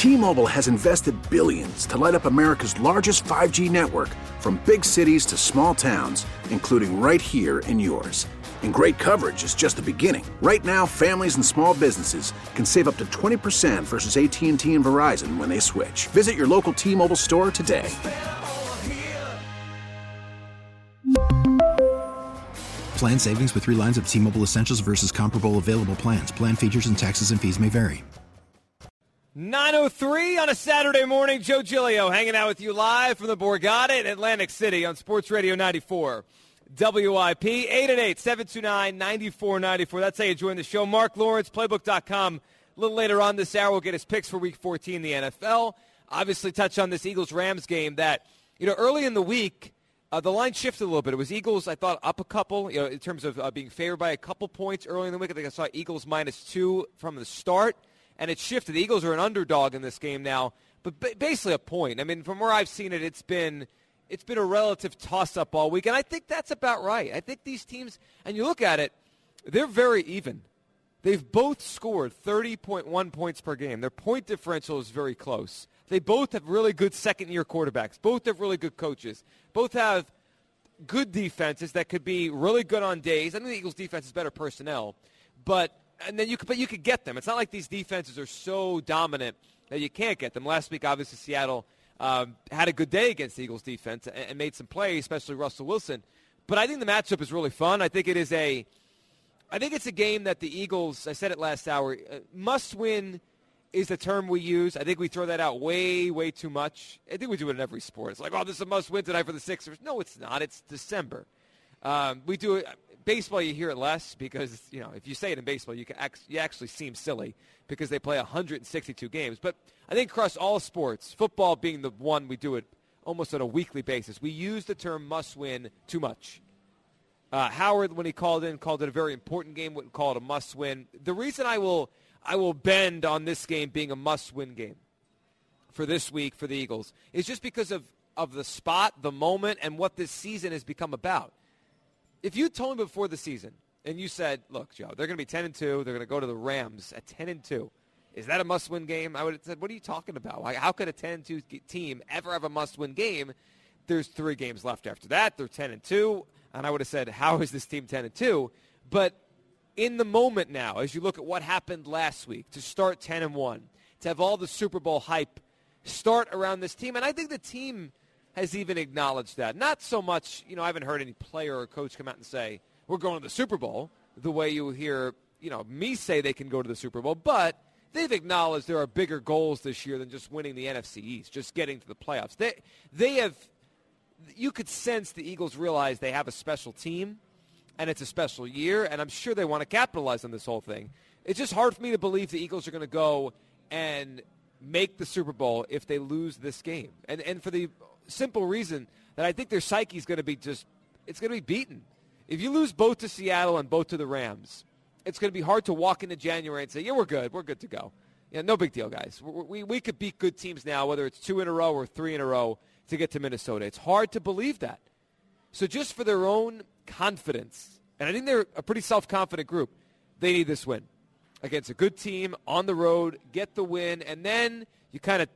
T-Mobile has invested billions to light up America's largest 5G network, from big cities to small towns, including right here in yours. And great coverage is just the beginning. Right now, families and small businesses can save up to 20% versus AT&T and Verizon when they switch. Visit your local T-Mobile store today. Plan savings with 3 lines of T-Mobile Essentials versus comparable available plans. Plan features and taxes and fees may vary. 9:03 on a Saturday morning. Joe Giglio hanging out with you live from the Borgata in Atlantic City on Sports Radio 94. WIP, 888-729-9494. That's how you join the show. Mark Lawrence, Playbook.com. A little later on this hour, we'll get his picks for Week 14 in the NFL. Obviously touch on this Eagles-Rams game that, early in the week, the line shifted a little bit. It was Eagles, I thought, up a couple, in terms of being favored by a couple points early in the week. I think I saw Eagles -2 from the start, and it shifted. The Eagles are an underdog in this game now, but basically a point. I mean, from where I've seen it, it's been a relative toss-up all week, and I think that's about right. I think these teams, and you look at it, they're very even. They've both scored 30.1 points per game. Their point differential is very close. They both have really good second-year quarterbacks. Both have really good coaches. Both have good defenses that could be really good on days. I think the Eagles' defense is better personnel, but you could get them. It's not like these defenses are so dominant that you can't get them. Last week, obviously, Seattle had a good day against the Eagles' defense and made some plays, especially Russell Wilson. But I think the matchup is really fun. I think it's a game that the Eagles, I said it last hour, must win is the term we use. I think we throw that out way, way too much. I think we do it in every sport. It's like, this is a must-win tonight for the Sixers. No, it's not. It's December. We do it. Baseball, you hear it less because, if you say it in baseball, you actually seem silly because they play 162 games. But I think across all sports, football being the one we do it almost on a weekly basis, we use the term must-win too much. Howard, when he called it a very important game, wouldn't call it a must-win. The reason I will bend on this game being a must-win game for this week for the Eagles is just because of the spot, the moment, and what this season has become about. If you told me before the season and you said, look, Joe, they're going to be 10-2, they're going to go to the Rams at 10-2, is that a must-win game? I would have said, what are you talking about? How could a 10-2 team ever have a must-win game? There's 3 games left after that. They're 10-2, and I would have said, how is this team 10-2? But in the moment now, as you look at what happened last week, to start 10-1, to have all the Super Bowl hype start around this team, and I think the team has even acknowledged that. Not so much, I haven't heard any player or coach come out and say, we're going to the Super Bowl, the way you hear, me say they can go to the Super Bowl, but they've acknowledged there are bigger goals this year than just winning the NFC East, just getting to the playoffs. They have, you could sense the Eagles realize they have a special team, and it's a special year, and I'm sure they want to capitalize on this whole thing. It's just hard for me to believe the Eagles are going to go and make the Super Bowl if they lose this game. And for the simple reason that I think their psyche is going to be it's going to be beaten. If you lose both to Seattle and both to the Rams, it's going to be hard to walk into January and say, yeah, we're good to go. No big deal, guys. We could beat good teams now, whether it's 2 in a row or 3 in a row, to get to Minnesota. It's hard to believe that. So just for their own confidence, and I think they're a pretty self-confident group, they need this win against a good team on the road, get the win, and then you kind of,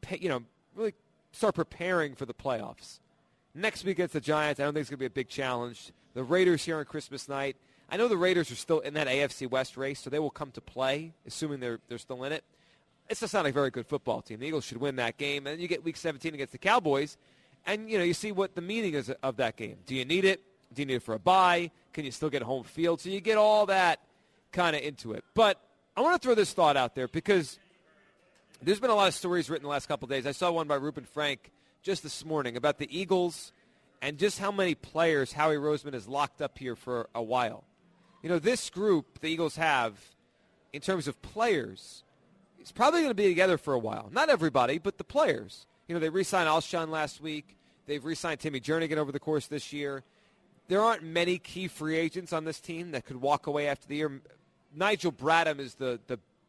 really start preparing for the playoffs. Next week against the Giants, I don't think it's going to be a big challenge. The Raiders here on Christmas night. I know the Raiders are still in that AFC West race, so they will come to play, assuming they're still in it. It's just not a very good football team. The Eagles should win that game. And then you get Week 17 against the Cowboys, and you see what the meaning is of that game. Do you need it? Do you need it for a bye? Can you still get home field? So you get all that kind of into it. But I want to throw this thought out there because there's been a lot of stories written the last couple of days. I saw one by Reuben Frank just this morning about the Eagles and just how many players Howie Roseman has locked up here for a while. This group the Eagles have, in terms of players, is probably going to be together for a while. Not everybody, but the players. They re-signed Alshon last week. They've re-signed Timmy Jernigan over the course of this year. There aren't many key free agents on this team that could walk away after the year. Nigel Bradham is the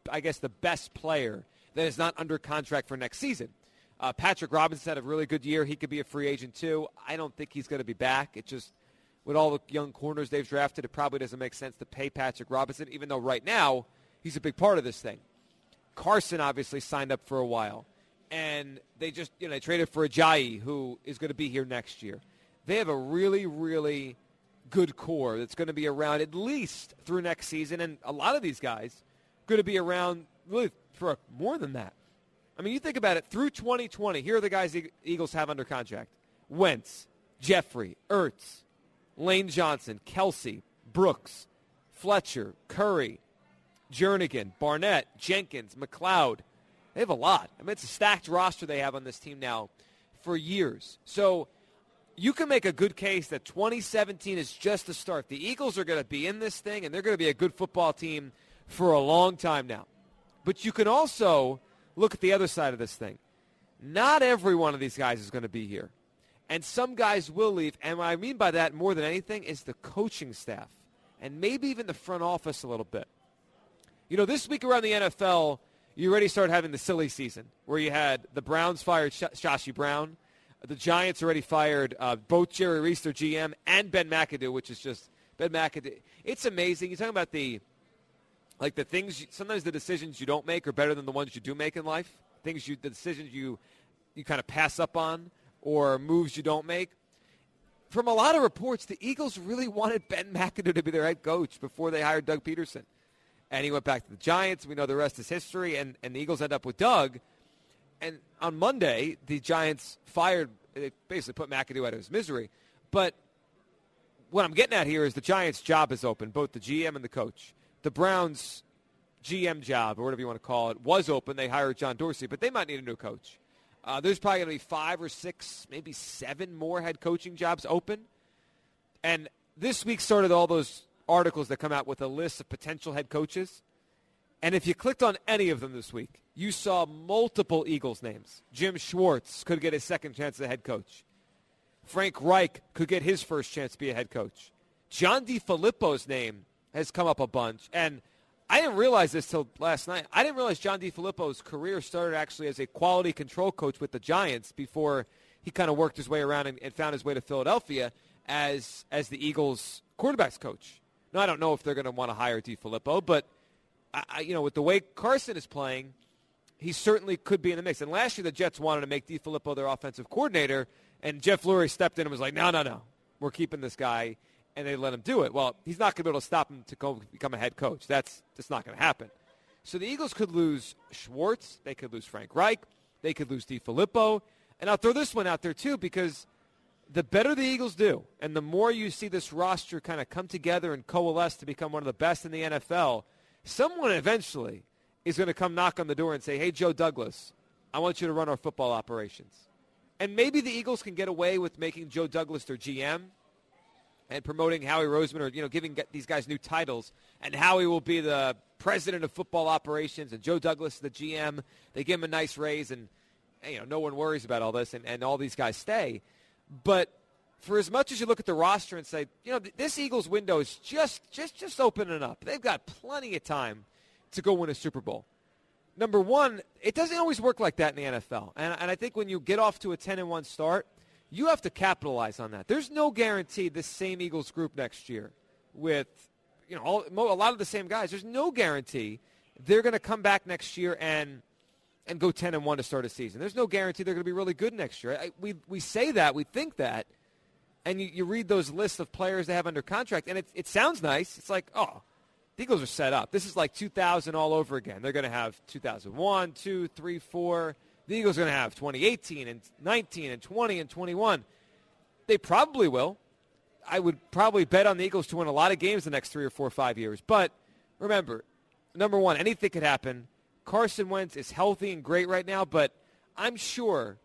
best player that is not under contract for next season. Patrick Robinson had a really good year. He could be a free agent too. I don't think he's going to be back. It just, with all the young corners they've drafted, it probably doesn't make sense to pay Patrick Robinson, even though right now he's a big part of this thing. Carson obviously signed up for a while. And they just, they traded for Ajayi, who is going to be here next year. They have a really, really good core that's going to be around at least through next season. And a lot of these guys are going to be around really for more than that. I mean, you think about it, through 2020, here are the guys the Eagles have under contract. Wentz, Jeffrey, Ertz, Lane Johnson, Kelsey, Brooks, Fletcher, Curry, Jernigan, Barnett, Jenkins, McLeod. They have a lot. I mean, it's a stacked roster they have on this team now for years. So you can make a good case that 2017 is just the start. The Eagles are going to be in this thing, and they're going to be a good football team for a long time now. But you can also look at the other side of this thing. Not every one of these guys is going to be here. And some guys will leave. And what I mean by that more than anything is the coaching staff and maybe even the front office a little bit. This week around the NFL, you already started having the silly season where you had the Browns fired Shashi Brown. The Giants already fired both Jerry Reese, their GM, and Ben McAdoo, which is just Ben McAdoo. It's amazing. You're talking about the things, sometimes the decisions you don't make are better than the ones you do make in life. The decisions you kind of pass up on or moves you don't make. From a lot of reports, the Eagles really wanted Ben McAdoo to be their head coach before they hired Doug Peterson. And he went back to the Giants. We know the rest is history. And the Eagles end up with Doug. And on Monday, the Giants they basically put McAdoo out of his misery. But what I'm getting at here is the Giants' job is open, both the GM and the coach. The Browns' GM job, or whatever you want to call it, was open. They hired John Dorsey, but they might need a new coach. There's probably going to be 5 or 6, maybe 7 more head coaching jobs open. And this week started all those articles that come out with a list of potential head coaches. And if you clicked on any of them this week, you saw multiple Eagles names. Jim Schwartz could get his second chance as a head coach. Frank Reich could get his first chance to be a head coach. John DeFilippo's name has come up a bunch. And I didn't realize this till last night. I didn't realize John DeFilippo's career started actually as a quality control coach with the Giants before he kind of worked his way around and found his way to Philadelphia as the Eagles' quarterbacks coach. Now, I don't know if they're going to want to hire DeFilippo, but with the way Carson is playing, he certainly could be in the mix. And last year, the Jets wanted to make DeFilippo their offensive coordinator, and Jeff Lurie stepped in and was like, no, we're keeping this guy, and they let him do it. Well, he's not going to be able to stop him to go become a head coach. That's just not going to happen. So the Eagles could lose Schwartz. They could lose Frank Reich. They could lose DeFilippo. And I'll throw this one out there, too, because the better the Eagles do, and the more you see this roster kind of come together and coalesce to become one of the best in the NFL, someone eventually is going to come knock on the door and say, hey, Joe Douglas, I want you to run our football operations. And maybe the Eagles can get away with making Joe Douglas their GM and promoting Howie Roseman or, giving these guys new titles. And Howie will be the president of football operations and Joe Douglas the GM. They give him a nice raise and, no one worries about all this and all these guys stay. But for as much as you look at the roster and say, this Eagles window is just opening up. They've got plenty of time to go win a Super Bowl. Number one, it doesn't always work like that in the NFL. And I think when you get off to a 10-1 start, you have to capitalize on that. There's no guarantee this same Eagles group next year with, a lot of the same guys. There's no guarantee they're going to come back next year and go 10-1 to start a season. There's no guarantee they're going to be really good next year. We say that, we think that, and you read those lists of players they have under contract, and it sounds nice. It's like, oh, the Eagles are set up. This is like 2000 all over again. They're going to have 2001, 2, 3, 4. The Eagles are going to have 2018 and 19 and 20 and 21. They probably will. I would probably bet on the Eagles to win a lot of games the next 3 or 4 or 5 years. But remember, number one, anything could happen. Carson Wentz is healthy and great right now, but I'm sure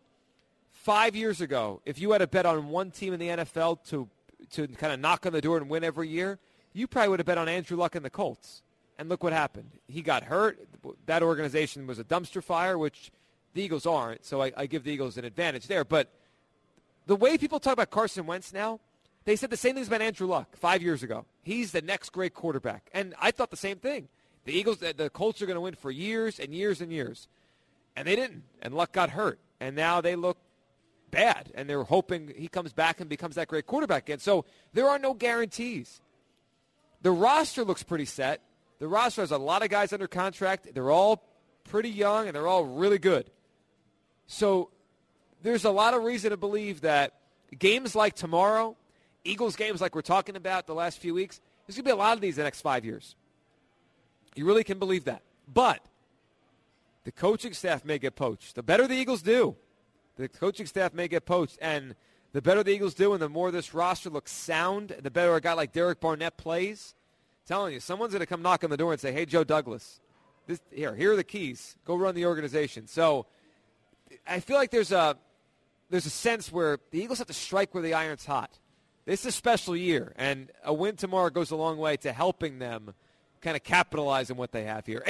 5 years ago, if you had a bet on one team in the NFL to kind of knock on the door and win every year, you probably would have bet on Andrew Luck and the Colts. And look what happened. He got hurt. That organization was a dumpster fire, which the Eagles aren't, so I give the Eagles an advantage there. But the way people talk about Carson Wentz now, they said the same things about Andrew Luck 5 years ago. He's the next great quarterback. And I thought the same thing. The Eagles, the Colts are going to win for years and years and years. And they didn't. And Luck got hurt. And now they look bad. And they're hoping he comes back and becomes that great quarterback again. So there are no guarantees. The roster looks pretty set. The roster has a lot of guys under contract. They're all pretty young, and they're all really good. So there's a lot of reason to believe that games like tomorrow, Eagles games like we're talking about the last few weeks, there's going to be a lot of these in the next 5 years. You really can believe that. But the coaching staff may get poached. The better the Eagles do, the coaching staff may get poached. And the better the Eagles do and the more this roster looks sound, the better a guy like Derek Barnett plays. I'm telling you, someone's going to come knock on the door and say, hey, Joe Douglas, here are the keys. Go run the organization. So I feel like there's a sense where the Eagles have to strike where the iron's hot. This is a special year, and a win tomorrow goes a long way to helping them kind of capitalize on what they have here.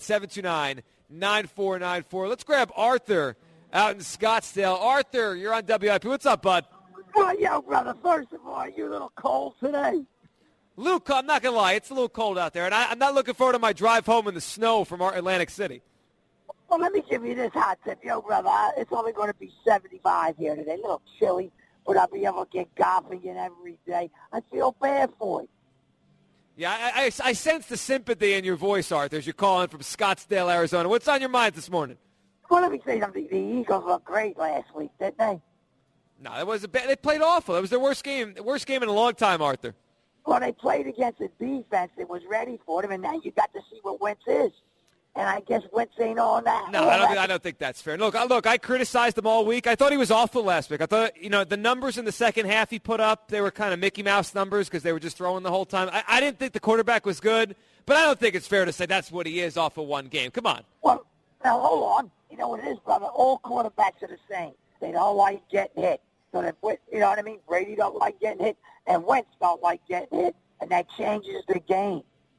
888-729-9494. Let's grab Arthur out in Scottsdale. Arthur, you're on WIP. What's up, bud? Well, yo, brother, first of all, are you a little cold today? Luke, I'm not going to lie. It's a little cold out there, and I'm not looking forward to my drive home in the snow from Atlantic City. Well, let me give you this hot tip. Yo, brother, it's only going to be 75 here today. A little chilly, but I'll be able to get golfing in every day. I feel bad for you. Yeah, I sense the sympathy in your voice, Arthur, as you're calling from Scottsdale, Arizona. What's on your mind this morning? Well, let me say something. The Eagles looked great last week, didn't they? No, it was they played awful. It was their worst game in a long time, Arthur. Well, they played against a defense that was ready for them, and now you got to see what Wentz is. And I guess Wentz ain't all that. No, I don't think that's fair. Look, I criticized him all week. I thought he was awful last week. I thought, the numbers in the second half he put up, they were kind of Mickey Mouse numbers because they were just throwing the whole time. I didn't think the quarterback was good, but I don't think it's fair to say that's what he is off of one game. Come on. Well, now, hold on. You know what it is, brother? All quarterbacks are the same. They don't like getting hit. So that, you know what I mean? Brady don't like getting hit, and Wentz don't like getting hit, and that changes the game.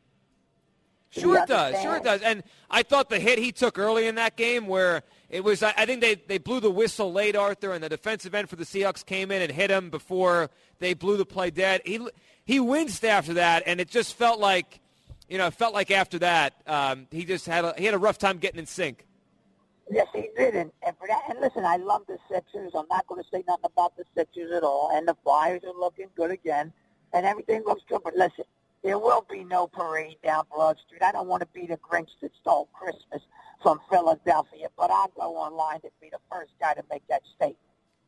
Sure it does. And I thought the hit he took early in that game where it was, I think they blew the whistle late, Arthur, and the defensive end for the Seahawks came in and hit him before they blew the play dead. He winced after that, and it just felt like, after that, he just had a rough time getting in sync. Yes, he did, and for that, and listen, I love the Sixers. I'm not going to say nothing about the Sixers at all, and the Flyers are looking good again, and everything looks good, but listen, there will be no parade down Broad Street. I don't want to be the Grinch that stole Christmas from Philadelphia, but I'll go online to be the first guy to make that statement.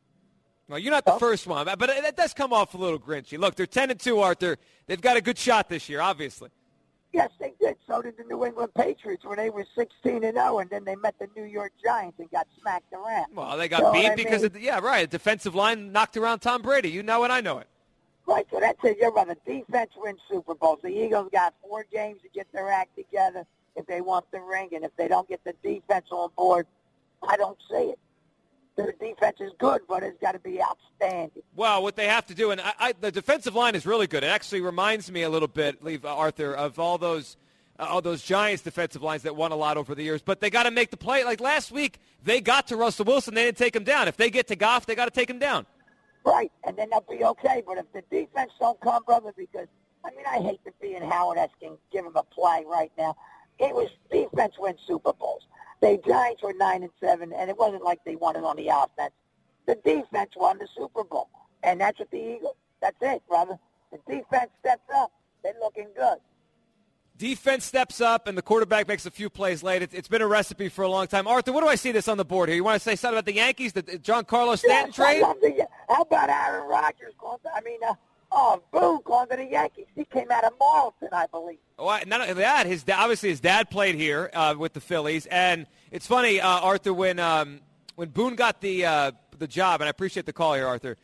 Well, you're not the first one, but that does come off a little grinchy. Look, they're 10-2, Arthur. They've got a good shot this year, obviously. Yes, they did. So did the New England Patriots when they were 16-0, and then they met the New York Giants and got smacked around. Well, they got beat because of the defensive line knocked around Tom Brady. You know it, I know it. Right, so that's it. You're right. The defense wins Super Bowls. The Eagles got 4 games to get their act together if they want the ring, and if they don't get the defense on board, I don't see it. The defense is good, but it's got to be outstanding. Well, what they have to do, and the defensive line is really good. It actually reminds me a little bit, Arthur, of all those Giants defensive lines that won a lot over the years. But they got to make the play. Like last week, they got to Russell Wilson. They didn't take him down. If they get to Goff, they got to take him down. Right, and then they'll be okay. But if the defense don't come, brother, because, I hate to be in Howard-esque and give him a play right now. It was defense wins Super Bowls. The Giants were 9-7, and it wasn't like they won it on the offense. The defense won the Super Bowl, and that's what the Eagles. That's it, brother. The defense steps up. They're looking good. Defense steps up, and the quarterback makes a few plays late. It's been a recipe for a long time. Arthur, what do I see this on the board here? You want to say something about the Yankees, the Giancarlo Stanton trade? How about Aaron Rodgers going to, Boone going to the Yankees. He came out of Marlton, I believe. Oh, not only that, his dad played here with the Phillies. And it's funny, Arthur, when Boone got the job, and I appreciate the call here, Arthur,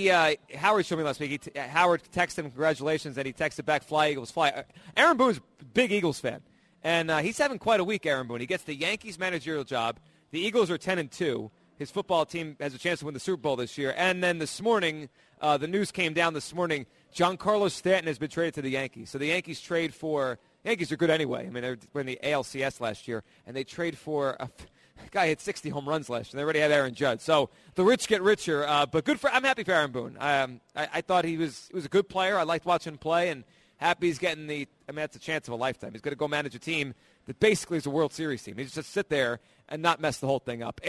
Howard showed me last week. Howard texted him congratulations, and he texted back, "Fly Eagles, fly." Aaron Boone's a big Eagles fan, and he's having quite a week. Aaron Boone. He gets the Yankees managerial job. The Eagles are 10-2. His football team has a chance to win the Super Bowl this year. And then this morning, the news came down this morning. Giancarlo Stanton has been traded to the Yankees. So the Yankees trade for – Yankees are good anyway. They were in the ALCS last year, and they trade for a guy hit 60 home runs last year. They already had Aaron Judge. So the rich get richer. But I'm happy for Aaron Boone. I thought he was a good player. I liked watching him play, and happy he's getting that's a chance of a lifetime. He's going to go manage a team that basically is a World Series team. He just sit there and not mess the whole thing up.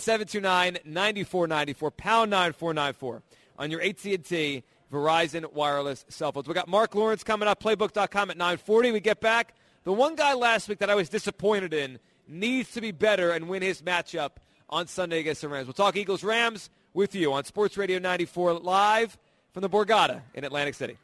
888-729-9494, pound 9494 on your AT&T Verizon wireless cell phones. We got Mark Lawrence coming up, playbook.com at 9:40. We get back. The one guy last week that I was disappointed in needs to be better and win his matchup on Sunday against the Rams. We'll talk Eagles-Rams with you on Sports Radio 94 live from the Borgata in Atlantic City.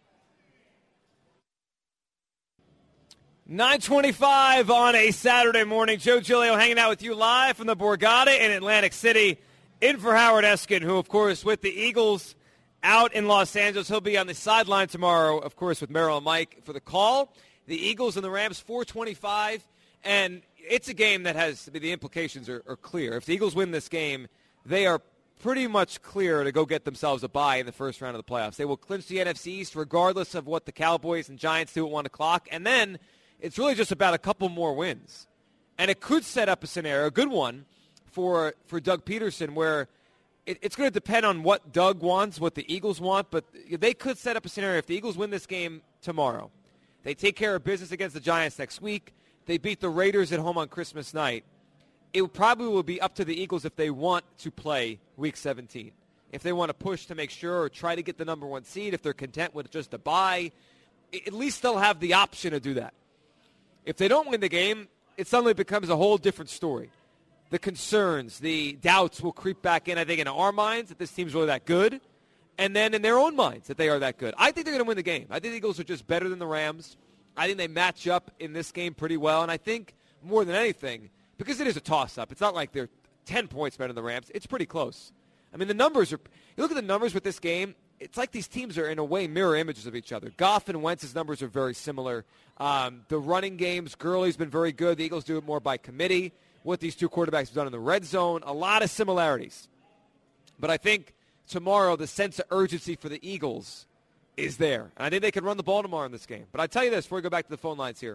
9:25 on a Saturday morning. Joe Giglio hanging out with you live from the Borgata in Atlantic City. In for Howard Eskin, who, of course, with the Eagles out in Los Angeles, he'll be on the sideline tomorrow, of course, with Merrill and Mike for the call. The Eagles and the Rams, 4:25, and it's a game that has the implications are clear. If the Eagles win this game, they are pretty much clear to go get themselves a bye in the first round of the playoffs. They will clinch the NFC East regardless of what the Cowboys and Giants do at 1 o'clock, and then it's really just about a couple more wins. And it could set up a scenario, a good one, for Doug Peterson, where it's going to depend on what Doug wants, what the Eagles want, but they could set up a scenario if the Eagles win this game tomorrow. They take care of business against the Giants next week. They beat the Raiders at home on Christmas night. It probably will be up to the Eagles if they want to play Week 17. If they want to push to make sure or try to get the number 1 seed, if they're content with just a bye, at least they'll have the option to do that. If they don't win the game, it suddenly becomes a whole different story. The concerns, the doubts will creep back in, I think, in our minds that this team's really that good, and then in their own minds that they are that good. I think they're going to win the game. I think the Eagles are just better than the Rams. I think they match up in this game pretty well, and I think more than anything, because it is a toss-up, it's not like they're 10 points better than the Rams. It's pretty close. I mean, the numbers are – you look at the numbers with this game, it's like these teams are, in a way, mirror images of each other. Goff and Wentz's numbers are very similar. The running games, Gurley's been very good. The Eagles do it more by committee. What these two quarterbacks have done in the red zone, a lot of similarities. But I think tomorrow the sense of urgency for the Eagles is there. And I think they can run the ball tomorrow in this game. But I tell you this before we go back to the phone lines here.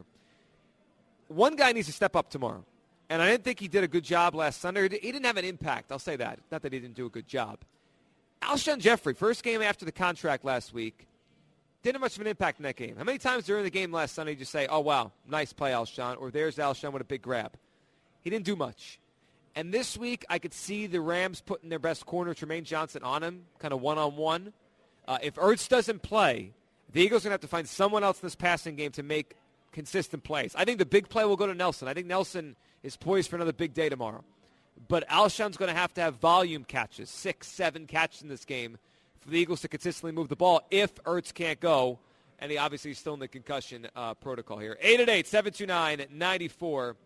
One guy needs to step up tomorrow. And I didn't think he did a good job last Sunday. He didn't have an impact. I'll say that. Not that he didn't do a good job. Alshon Jeffrey, first game after the contract last week, didn't have much of an impact in that game. How many times during the game last Sunday did you say, oh, wow, nice play, Alshon, or there's Alshon with a big grab? He didn't do much. And this week, I could see the Rams putting their best corner, Tremaine Johnson, on him, kind of one-on-one. If Ertz doesn't play, the Eagles are going to have to find someone else in this passing game to make consistent plays. I think the big play will go to Nelson. I think Nelson is poised for another big day tomorrow. But Alshon's going to have volume catches, 6, 7 catches in this game for the Eagles to consistently move the ball if Ertz can't go. And he obviously is still in the concussion protocol here. 888-729-9494.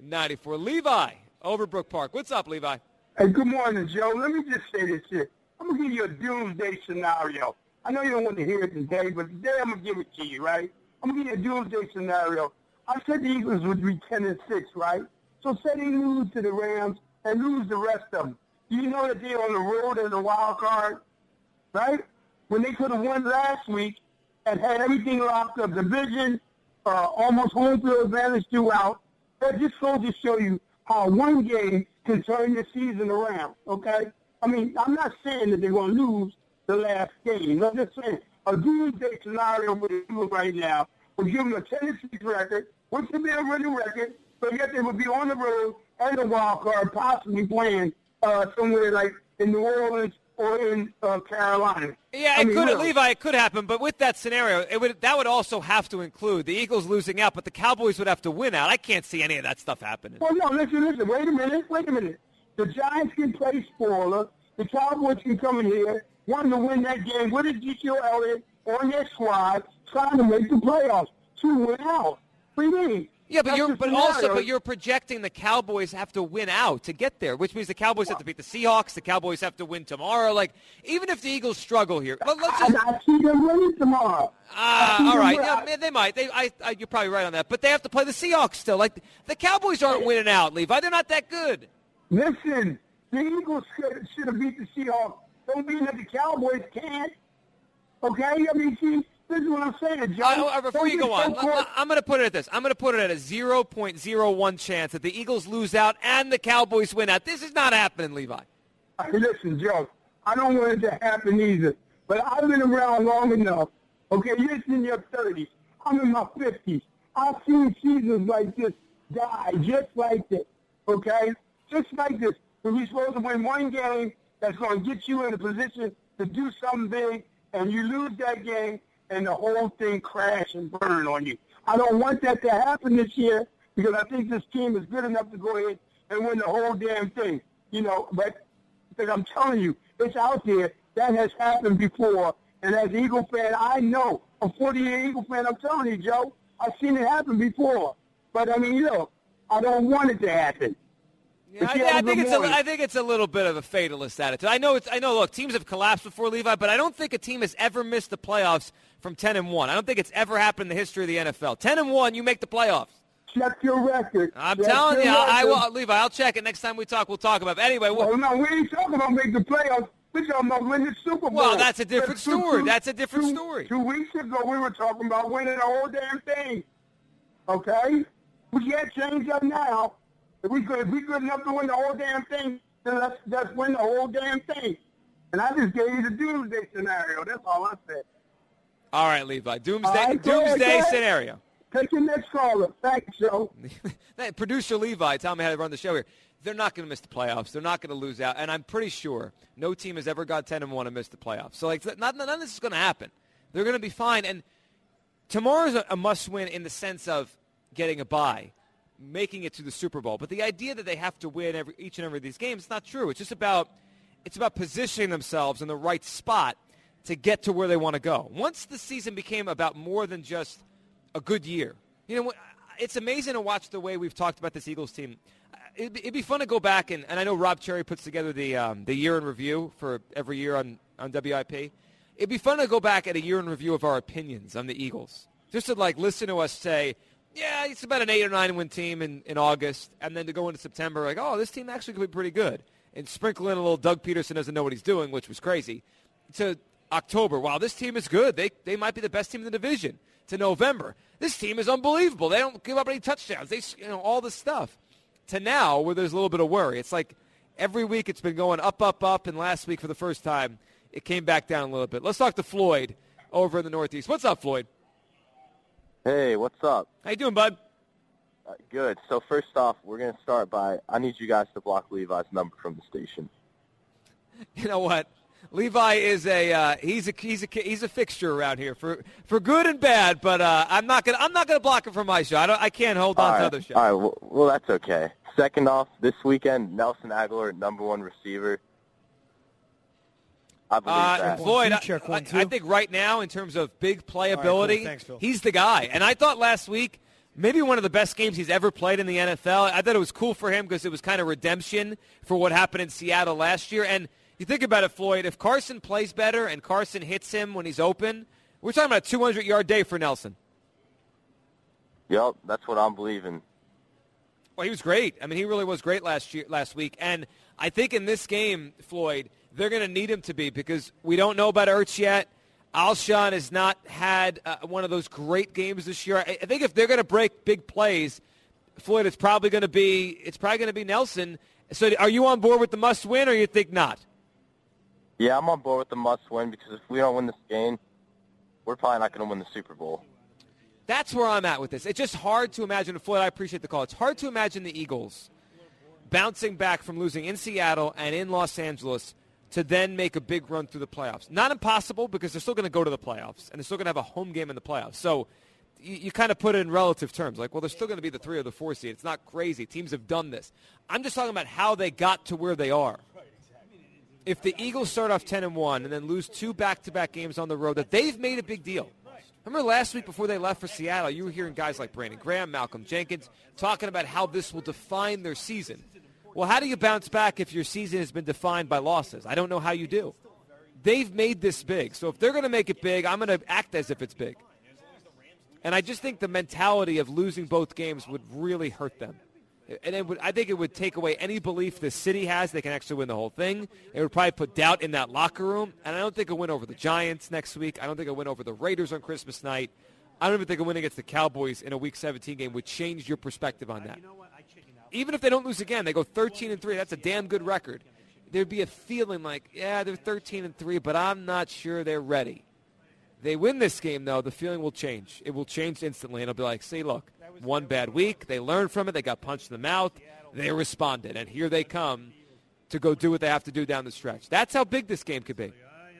Levi over Brook Park. What's up, Levi? Hey, good morning, Joe. Let me just say this here. I'm going to give you a doomsday scenario. I know you don't want to hear it today, but today I'm going to give it to you, right? I'm going to give you a doomsday scenario. I said the Eagles would be 10-6, right? So say they lose to the Rams and lose the rest of them. Do you know that they're on the road as a wild card, right? When they could have won last week and had everything locked up, division, almost home field advantage throughout, that just goes to show you how one game can turn the season around, okay? I mean, I'm not saying that they're going to lose the last game. I'm just saying a doomsday scenario with the Eagles right now would give them a 10-6 record, which would be a winning record, but yet they would be on the road and the wild card, possibly playing somewhere like in New Orleans or in Carolina. Yeah, Levi, it could happen, but with that scenario, that would also have to include the Eagles losing out, but the Cowboys would have to win out. I can't see any of that stuff happening. Well, no, listen, wait a minute. The Giants can play spoiler. The Cowboys can come in here, wanting to win that game with Ezekiel Elliott on their squad, trying to make the playoffs to win out. What do you mean? Yeah, but you're projecting the Cowboys have to win out to get there, which means the Cowboys have to beat the Seahawks. The Cowboys have to win tomorrow. Like, even if the Eagles struggle here, let's just. I see them winning tomorrow. All right, yeah, they might. You're probably right on that, but they have to play the Seahawks still. Like, the Cowboys aren't winning out, Levi. They're not that good. Listen, the Eagles should have beat the Seahawks. Don't mean that the Cowboys can't. Okay, I mean, see. This is what I'm saying, Joe. Before you go on, I'm going to put it at this. I'm going to put it at a 0.01 chance that the Eagles lose out and the Cowboys win out. This is not happening, Levi. Hey, listen, Joe, I don't want it to happen either. But I've been around long enough. Okay, you're in your 30s. I'm in my 50s. I've seen seasons like this die just like this. Okay? Just like this. When you're supposed to win one game that's going to get you in a position to do something big, and you lose that game, and the whole thing crash and burn on you. I don't want that to happen this year, because I think this team is good enough to go ahead and win the whole damn thing. But because I'm telling you, it's out there. That has happened before. And as an Eagle fan, I know. A 40-year Eagle fan, I'm telling you, Joe, I've seen it happen before. But, I mean, I don't want it to happen. Yeah, I think it's a little bit of a fatalist attitude. I know. Look, teams have collapsed before, Levi, but I don't think a team has ever missed the playoffs from 10-1. I don't think it's ever happened in the history of the NFL. 10-1, you make the playoffs. Check your record. I'm telling you, I will, Levi. I'll check it next time we talk. We'll talk about it. Anyway, no, we ain't talking about making the playoffs. We're talking about winning the Super Bowl. Well, that's a different story. That's a different story. 2 weeks ago, we were talking about winning the whole damn thing. Okay, we can't change that now. If we good enough to win the whole damn thing, then let's win the whole damn thing. And I just gave you the doomsday scenario. That's all I said. All right, Levi. Doomsday scenario. Take your next caller. Thanks, Joe. Producer Levi, tell me how to run the show here. They're not going to miss the playoffs. They're not going to lose out. And I'm pretty sure no team has ever got 10-1 and missed the playoffs. So, none of this is going to happen. They're going to be fine. And tomorrow's a must-win in the sense of getting a bye, making it to the Super Bowl. But the idea that they have to win each and every of these games is not true. It's just about positioning themselves in the right spot to get to where they want to go. Once the season became about more than just a good year. It's amazing to watch the way we've talked about this Eagles team. It'd be fun to go back, and I know Rob Cherry puts together the year in review for every year on WIP. It'd be fun to go back at a year in review of our opinions on the Eagles. Just to listen to us say, yeah, it's about an 8 or 9 win team in August, and then to go into September this team actually could be pretty good. And sprinkle in a little Doug Peterson doesn't know what he's doing, which was crazy. To October, wow, this team is good. They might be the best team in the division. To November, this team is unbelievable. They don't give up any touchdowns. All this stuff. To now, where there's a little bit of worry. It's like every week it's been going up, up, up, and last week for the first time it came back down a little bit. Let's talk to Floyd over in the Northeast. What's up, Floyd? Hey, what's up? How you doing, bud? Good. So first off, we're going to start by I need you guys to block Levi's number from the station. You know what? Levi is he's a fixture around here for good and bad, but I'm not gonna block him from my show. I can't hold on to other shows. All right, well that's okay. Second off, this weekend Nelson Aguilar, number 1 receiver. I believe that. Floyd, I think right now in terms of big playability, cool. Thanks, Phil. He's the guy. And I thought last week maybe one of the best games he's ever played in the NFL. I thought it was cool for him because it was kind of redemption for what happened in Seattle last year. And you think about it, Floyd, if Carson plays better and Carson hits him when he's open, we're talking about a 200-yard day for Nelson. Yep, that's what I'm believing. Well, he was great. I mean, he really was great last week. And I think in this game, Floyd, they're going to need him to be because we don't know about Ertz yet. Alshon has not had one of those great games this year. I think if they're going to break big plays, Floyd, it's probably going to be Nelson. So are you on board with the must-win or you think not? Yeah, I'm on board with the must-win because if we don't win this game, we're probably not going to win the Super Bowl. That's where I'm at with this. It's just hard to imagine, Floyd, I appreciate the call. It's hard to imagine the Eagles bouncing back from losing in Seattle and in Los Angeles to then make a big run through the playoffs. Not impossible because they're still going to go to the playoffs, and they're still going to have a home game in the playoffs. So you kind of put it in relative terms. Like, well, they're still going to be the 3 or the 4 seed. It's not crazy. Teams have done this. I'm just talking about how they got to where they are. If the Eagles start off 10-1 and then lose 2 back-to-back games on the road, that they've made a big deal. Remember last week before they left for Seattle, you were hearing guys like Brandon Graham, Malcolm Jenkins, talking about how this will define their season. Well, how do you bounce back if your season has been defined by losses? I don't know how you do. They've made this big. So if they're going to make it big, I'm going to act as if it's big. And I just think the mentality of losing both games would really hurt them. And I think it would take away any belief the city has they can actually win the whole thing. It would probably put doubt in that locker room. And I don't think a win over the Giants next week. I don't think a win over the Raiders on Christmas night. I don't even think a win against the Cowboys in a Week 17 game would change your perspective on that. Even if they don't lose again, they go 13-3. That's a damn good record. There'd be a feeling like, yeah, they're 13-3, but I'm not sure they're ready. They win this game, though, the feeling will change. It will change instantly, and it'll be like, see, look, one bad week, they learned from it, they got punched in the mouth, they responded, and here they come to go do what they have to do down the stretch. That's how big this game could be.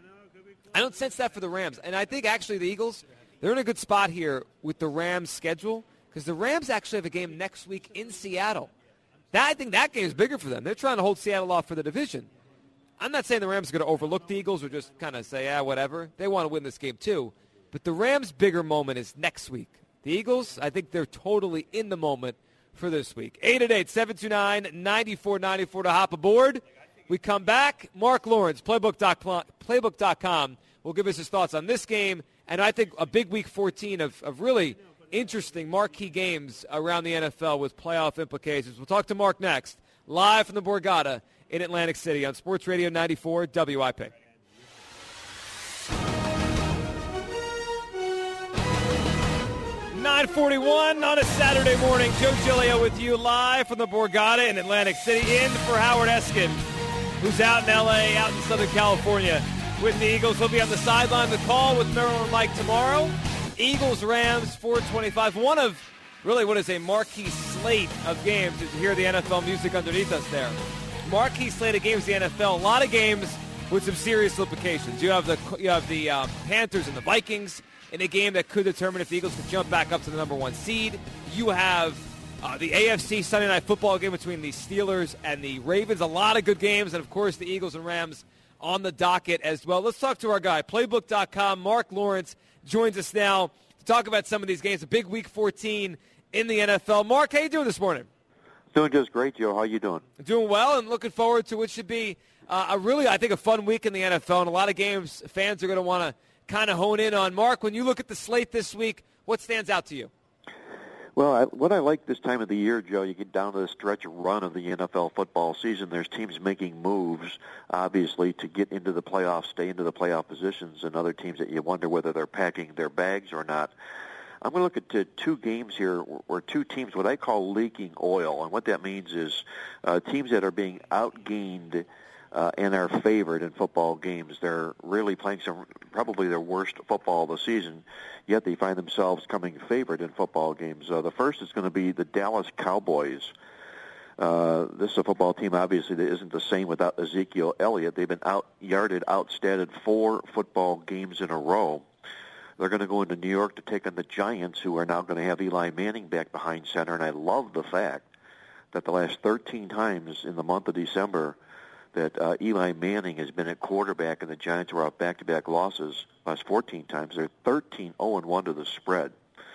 I don't sense that for the Rams, and I think actually the Eagles, they're in a good spot here with the Rams' schedule because the Rams actually have a game next week in Seattle. I think that game is bigger for them. They're trying to hold Seattle off for the division. I'm not saying the Rams are going to overlook the Eagles or just kind of say, whatever. They want to win this game too. But the Rams' bigger moment is next week. The Eagles, I think they're totally in the moment for this week. 888-729-9494 to hop aboard. We come back. Mark Lawrence, Playbook.com, will give us his thoughts on this game. And I think a big week 14 of really interesting marquee games around the NFL with playoff implications. We'll talk to Mark next, live from the Borgata in Atlantic City on Sports Radio 94 WIP. .41 on a Saturday morning. Joe Giglio with you live from the Borgata in Atlantic City, in for Howard Eskin, who's out in L.A., out in Southern California with the Eagles. He'll be on the sideline. The call with Merrill and Mike tomorrow. Eagles-Rams, 425. One of really what is a marquee slate of games. As you hear the NFL music underneath us there. Marquee slate of games in the NFL. A lot of games with some serious implications. You have the Panthers and the Vikings in a game that could determine if the Eagles could jump back up to the number one seed. You have the AFC Sunday Night Football game between the Steelers and the Ravens. A lot of good games. And, of course, the Eagles and Rams on the docket as well. Let's talk to our guy, Playbook.com. Mark Lawrence joins us now to talk about some of these games. A big Week 14 in the NFL. Mark, how you doing this morning? Doing just great, Joe. How you doing? Doing well, and looking forward to what should be a really, I think, a fun week in the NFL. And a lot of games fans are going to want to kind of hone in on. Mark, when you look at the slate this week, what stands out to you? Well, what I like this time of the year, Joe, you get down to the stretch run of the NFL football season. There's teams making moves, obviously, to get into the playoffs, stay into the playoff positions, and other teams that you wonder whether they're packing their bags or not. I'm going to look at two games here where two teams, what I call leaking oil. And what that means is teams that are being outgained and are favored in football games. They're really playing probably their worst football of the season, yet they find themselves coming favored in football games. The first is going to be the Dallas Cowboys. This is a football team, obviously, that isn't the same without Ezekiel Elliott. They've been outstatted 4 football games in a row. They're going to go into New York to take on the Giants, who are now going to have Eli Manning back behind center. And I love the fact that the last 13 times in the month of December that Eli Manning has been at quarterback and the Giants were out back-to-back losses, last 14 times, they're 13-0-1 to the spread.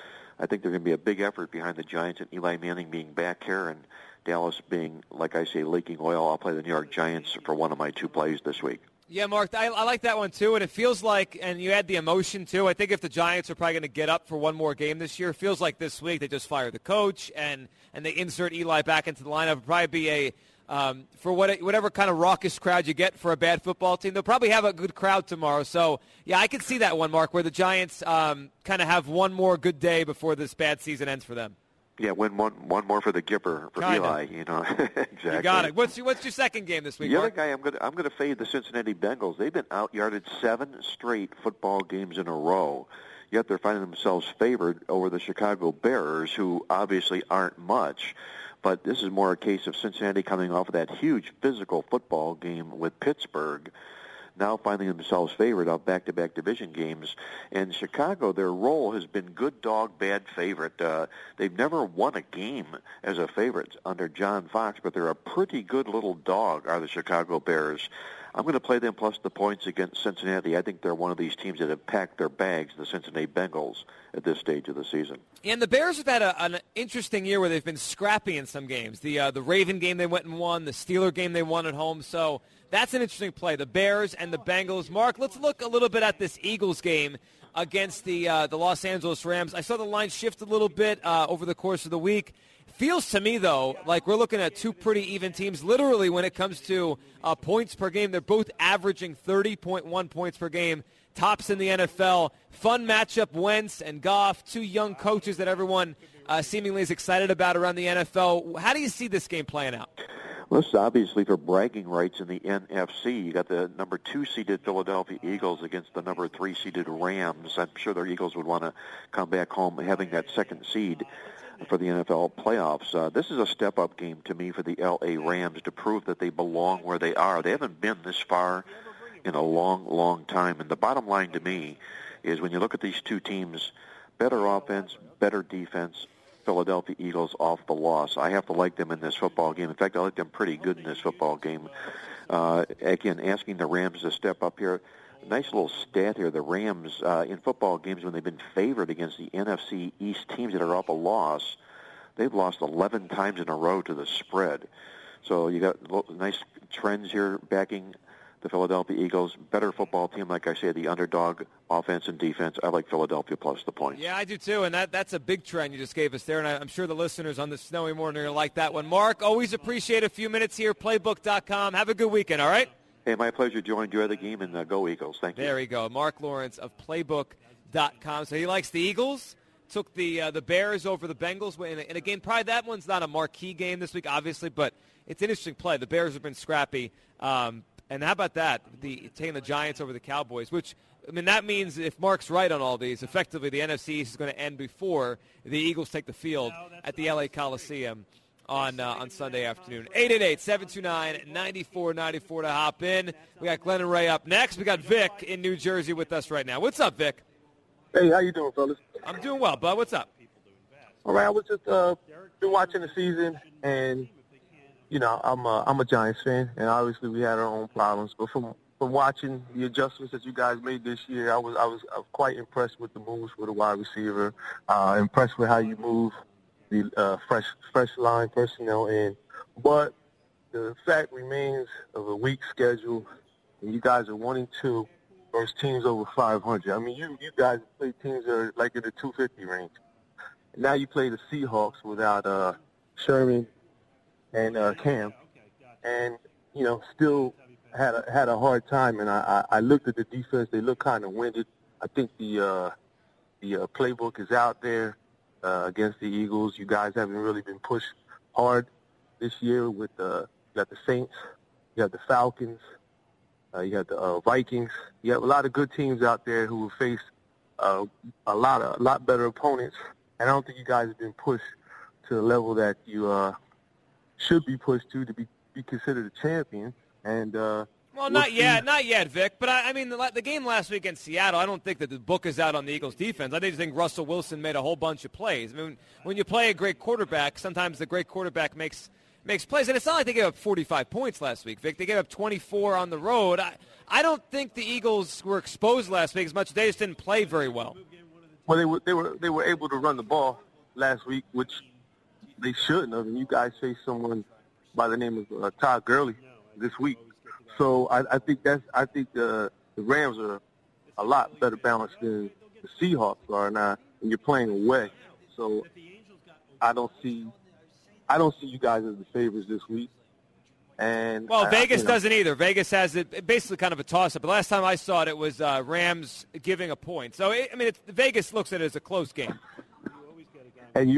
I think there's going to be a big effort behind the Giants and Eli Manning being back here and Dallas being, like I say, leaking oil. I'll play the New York Giants for one of my 2 plays this week. Yeah, Mark, I like that one too, and it feels like, and you add the emotion too, I think if the Giants are probably going to get up for one more game this year, it feels like this week they just fire the coach and they insert Eli back into the lineup. It'll probably be a for whatever kind of raucous crowd you get for a bad football team. They'll probably have a good crowd tomorrow. So, yeah, I can see that one, Mark, where the Giants kind of have one more good day before this bad season ends for them. Yeah, win one more for the Gipper for Eli. You know, exactly. You got it. What's your second game this week? The Mark? other guy I'm going to fade the Cincinnati Bengals. They've been out-yarded 7 straight football games in a row, yet they're finding themselves favored over the Chicago Bears, who obviously aren't much. But this is more a case of Cincinnati coming off of that huge physical football game with Pittsburgh, now finding themselves favored out back-to-back division games. And Chicago, their role has been good dog, bad favorite. They've never won a game as a favorite under John Fox, but they're a pretty good little dog, are the Chicago Bears. I'm going to play them plus the points against Cincinnati. I think they're one of these teams that have packed their bags, the Cincinnati Bengals, at this stage of the season. And the Bears have had an interesting year where they've been scrappy in some games. The Raven game they went and won, the Steeler game they won at home. So that's an interesting play, the Bears and the Bengals. Mark, let's look a little bit at this Eagles game against the Los Angeles Rams. I saw the line shift a little bit over the course of the week. Feels to me, though, like we're looking at 2 pretty even teams. Literally, when it comes to points per game, they're both averaging 30.1 points per game. Tops in the NFL. Fun matchup, Wentz and Goff, 2 young coaches that everyone seemingly is excited about around the NFL. How do you see this game playing out? Well, this is obviously for bragging rights in the NFC. You got the number 2 seeded Philadelphia Eagles against the number 3 seeded Rams. I'm sure their Eagles would want to come back home having that 2nd seed for the NFL playoffs. This is a step-up game to me for the L.A. Rams to prove that they belong where they are. They haven't been this far in a long, long time. And the bottom line to me is when you look at these 2 teams, better offense, better defense, Philadelphia Eagles off the loss. I have to like them in this football game. In fact, I like them pretty good in this football game. Again, asking the Rams to step up here. Nice little stat here. The Rams, in football games when they've been favored against the NFC East teams that are up a loss, they've lost 11 times in a row to the spread. So you got nice trends here backing the Philadelphia Eagles. Better football team, like I said, the underdog offense and defense. I like Philadelphia plus the points. Yeah, I do too, and that's a big trend you just gave us there, and I'm sure the listeners on this snowy morning are going to like that one. Mark, always appreciate a few minutes here, playbook.com. Have a good weekend, all right? Hey, my pleasure, Joe. Enjoy the game, and go Eagles. Thank you. There you go. Mark Lawrence of playbook.com. So he likes the Eagles. Took the Bears over the Bengals in a game. Probably that one's not a marquee game this week, obviously, but it's an interesting play. The Bears have been scrappy. And how about that, taking the Giants over the Cowboys, which, I mean, that means if Mark's right on all these, effectively the NFC East is going to end before the Eagles take the field at the L.A. Coliseum on Sunday afternoon. 888-729-9494 to hop in. We got Glenn and Ray up next. We got Vic in New Jersey with us right now. What's up, Vic? Hey, how you doing, fellas? I'm doing well, bud. What's up? All right, I was just been watching the season, and you know, I'm a Giants fan, and obviously we had our own problems. But from watching the adjustments that you guys made this year, I was quite impressed with the moves with the wide receiver. Impressed with how you move the fresh line personnel in. But the fact remains of a weak schedule, and you guys are 1-2 versus teams over 500. I mean, you guys play teams that are like in the 250 range. And now you play the Seahawks without Sherman and Cam, and you know, still had a hard time. And I looked at the defense; they look kind of winded. I think the playbook is out there against the Eagles. You guys haven't really been pushed hard this year. With you got the Saints, you got the Falcons, you got the Vikings. You have a lot of good teams out there who will face a lot better opponents. And I don't think you guys have been pushed to the level that you should be pushed to be considered a champion. And well, not yet, Vic. But I mean, the game last week against Seattle, I don't think that the book is out on the Eagles' defense. I think Russell Wilson made a whole bunch of plays. I mean, when you play a great quarterback, sometimes the great quarterback makes plays. And it's not like they gave up 45 points last week, Vic. They gave up 24 on the road. I don't think the Eagles were exposed last week as much as they just didn't play very well. Well, they were able to run the ball last week, which they shouldn't have. And you guys faced someone by the name of Todd Gurley this week. So I think the Rams are a lot better balanced than the Seahawks are now, and you're playing away. So I don't see you guys as the favorites this week. And Vegas doesn't either. Vegas has it basically kind of a toss-up. But last time I saw it, it was Rams giving a point. So Vegas looks at it as a close game. And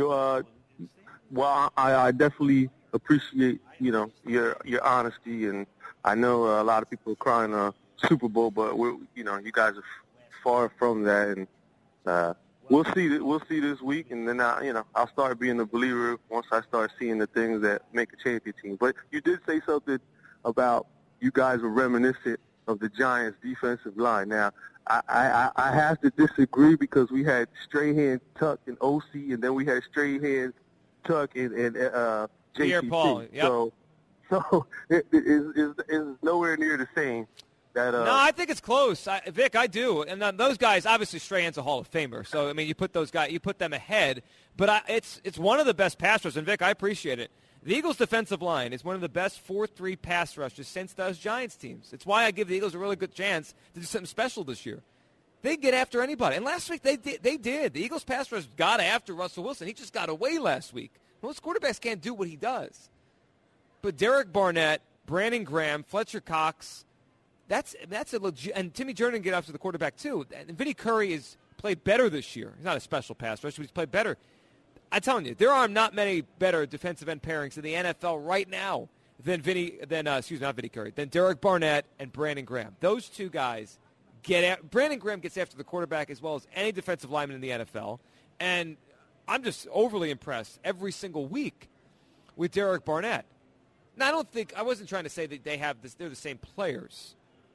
I definitely appreciate your honesty, and I know a lot of people are crying Super Bowl, but you guys are far from that, and we'll see this week, and then I'll start being a believer once I start seeing the things that make a champion team. But you did say something about you guys were reminiscent of the Giants' defensive line. Now I have to disagree because we had Strahan, Tuck, and OC, and then we had Strahan, Tuck, and JPP. Yep. So it is nowhere near the same. No, I think it's close, Vic. I do, and those guys obviously Strahan's a Hall of Famer. So I mean, you put them ahead. But it's one of the best pass rushers, and Vic, I appreciate it. The Eagles' defensive line is one of the best 4-3 pass rushers since those Giants teams. It's why I give the Eagles a really good chance to do something special this year. They get after anybody, and last week they did. The Eagles' pass rush got after Russell Wilson. He just got away last week. Most quarterbacks can't do what he does. But Derek Barnett, Brandon Graham, Fletcher Cox. That's a legit, and Timmy Jernigan get after the quarterback too. And Vinny Curry has played better this year. He's not a special pass rusher, but he's played better. I'm telling you, there are not many better defensive end pairings in the NFL right now than Derek Barnett and Brandon Graham. Those two guys Brandon Graham gets after the quarterback as well as any defensive lineman in the NFL, and I'm just overly impressed every single week with Derek Barnett. Now, I wasn't trying to say that they're the same players.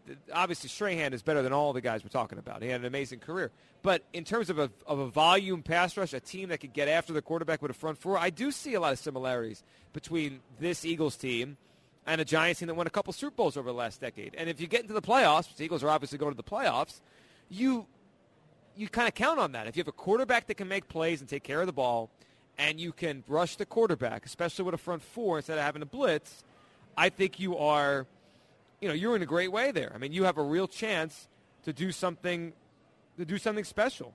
obviously Strahan is better than all the guys we're talking about. He had an amazing career. But in terms of a volume pass rush, a team that could get after the quarterback with a front four, I do see a lot of similarities between this Eagles team and a Giants team that won a couple Super Bowls over the last decade. And if you get into the playoffs, the Eagles are obviously going to the playoffs, you kind of count on that. If you have a quarterback that can make plays and take care of the ball, and you can rush the quarterback, especially with a front four instead of having to blitz, I think you are, you're in a great way there. I mean, you have a real chance to do something special.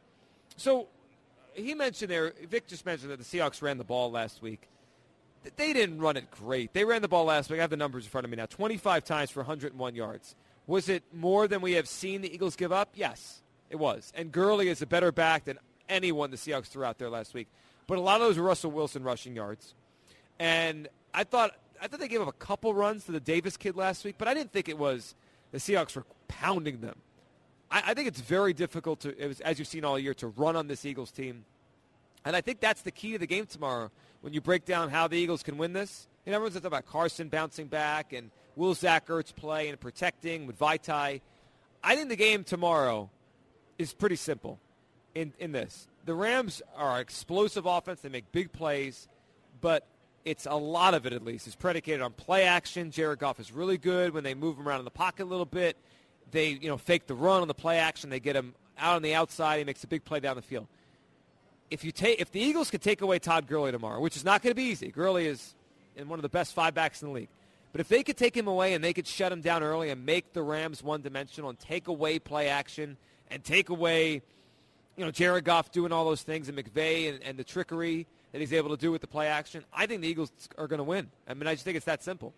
So he mentioned there, Vic just mentioned that the Seahawks ran the ball last week. They didn't run it great. They ran the ball last week. I have the numbers in front of me now. 25 times for 101 yards. Was it more than we have seen the Eagles give up? Yes, it was. And Gurley is a better back than anyone the Seahawks threw out there last week. But a lot of those were Russell Wilson rushing yards. And I thought they gave up a couple runs to the Davis kid last week, but I didn't think it was the Seahawks were pounding them. I think it's very difficult as you've seen all year, to run on this Eagles team. And I think that's the key to the game tomorrow when you break down how the Eagles can win this. Everyone's talking about Carson bouncing back and will Zach Ertz play and protecting with Vaitai. I think the game tomorrow is pretty simple in this. The Rams are an explosive offense. They make big plays, but it's a lot of it, at least, is predicated on play action. Jared Goff is really good when they move him around in the pocket a little bit. They, fake the run on the play action. They get him out on the outside. He makes a big play down the field. If the Eagles could take away Todd Gurley tomorrow, which is not going to be easy. Gurley is one of the best 5 backs in the league. But if they could take him away and they could shut him down early and make the Rams one-dimensional and take away play action and take away, Jared Goff doing all those things and McVay and the trickery that he's able to do with the play action, I think the Eagles are going to win. I mean, I just think it's that simple.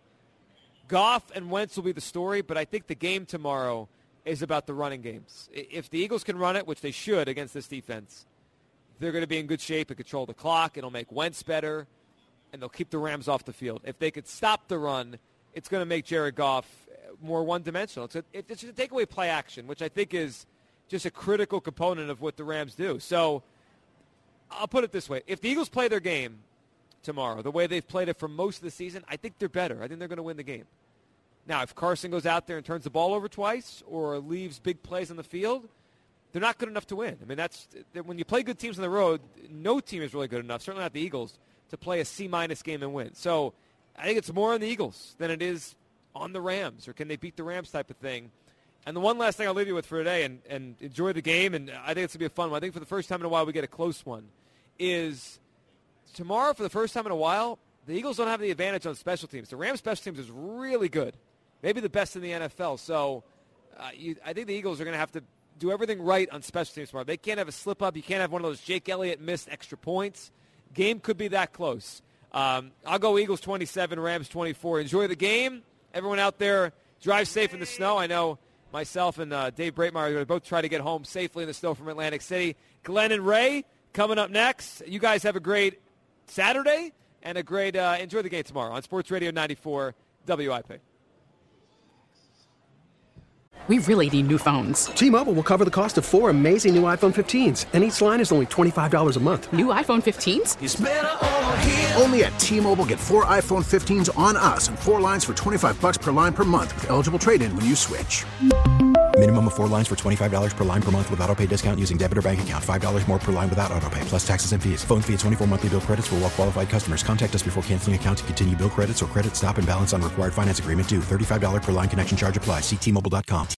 Goff and Wentz will be the story, but I think the game tomorrow is about the running games. If the Eagles can run it, which they should against this defense, they're going to be in good shape and control the clock. It'll make Wentz better, and they'll keep the Rams off the field. If they could stop the run, it's going to make Jared Goff more one-dimensional. It's going to take away play action, which I think is just a critical component of what the Rams do. So I'll put it this way. If the Eagles play their game tomorrow the way they've played it for most of the season, I think they're better. I think they're going to win the game. Now, if Carson goes out there and turns the ball over twice or leaves big plays on the field, they're not good enough to win. I mean, when you play good teams on the road, no team is really good enough, certainly not the Eagles, to play a C-minus game and win. So I think it's more on the Eagles than it is on the Rams, or can they beat the Rams type of thing. And the one last thing I'll leave you with for today, and enjoy the game, and I think it's going to be a fun one. I think for the first time in a while we get a close one, is tomorrow for the first time in a while, the Eagles don't have the advantage on special teams. The Rams special teams is really good, maybe the best in the NFL. So I think the Eagles are going to have to do everything right on special teams tomorrow. They can't have a slip-up. You can't have one of those Jake Elliott missed extra points. Game could be that close. I'll go Eagles 27, Rams 24. Enjoy the game. Everyone out there, drive safe in the snow. I know myself and Dave Breitmeyer are going to both try to get home safely in the snow from Atlantic City. Glenn and Ray coming up next. You guys have a great Saturday and a great enjoy the game tomorrow on Sports Radio 94 WIP. We really need new phones. T-Mobile will cover the cost of 4 amazing new iPhone 15s, and each line is only $25 a month. New iPhone 15s? It's better over here. Only at T-Mobile, get 4 iPhone 15s on us and 4 lines for $25 per line per month with eligible trade-in when you switch. Minimum of 4 lines for $25 per line per month with autopay discount using debit or bank account. $5 more per line without autopay, plus taxes and fees. Phone fee at 24 monthly bill credits for well-qualified customers. Contact us before canceling account to continue bill credits or credit stop and balance on required finance agreement due. $35 per line connection charge applies. See T-Mobile.com.